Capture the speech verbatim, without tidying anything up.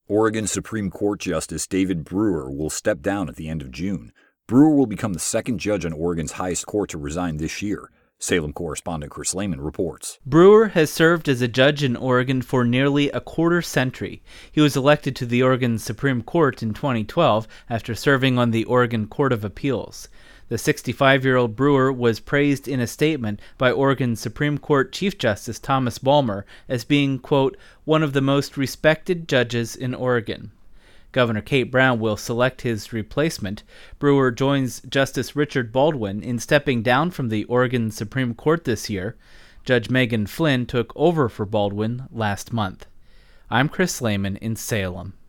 Oregon Supreme Court Justice David Brewer will step down at the end of June. Brewer will become the second judge on Oregon's highest court to resign this year. Salem correspondent Chris Lehman reports. Brewer has served as a judge in Oregon for nearly a quarter century. He was elected to the Oregon Supreme Court in twenty twelve after serving on the Oregon Court of Appeals. The sixty-five-year-old Brewer was praised in a statement by Oregon Supreme Court Chief Justice Thomas Balmer as being, quote, one of the most respected judges in Oregon. Governor Kate Brown will select his replacement. Brewer joins Justice Richard Baldwin in stepping down from the Oregon Supreme Court this year. Judge Megan Flynn took over for Baldwin last month. I'm Chris Lehman in Salem.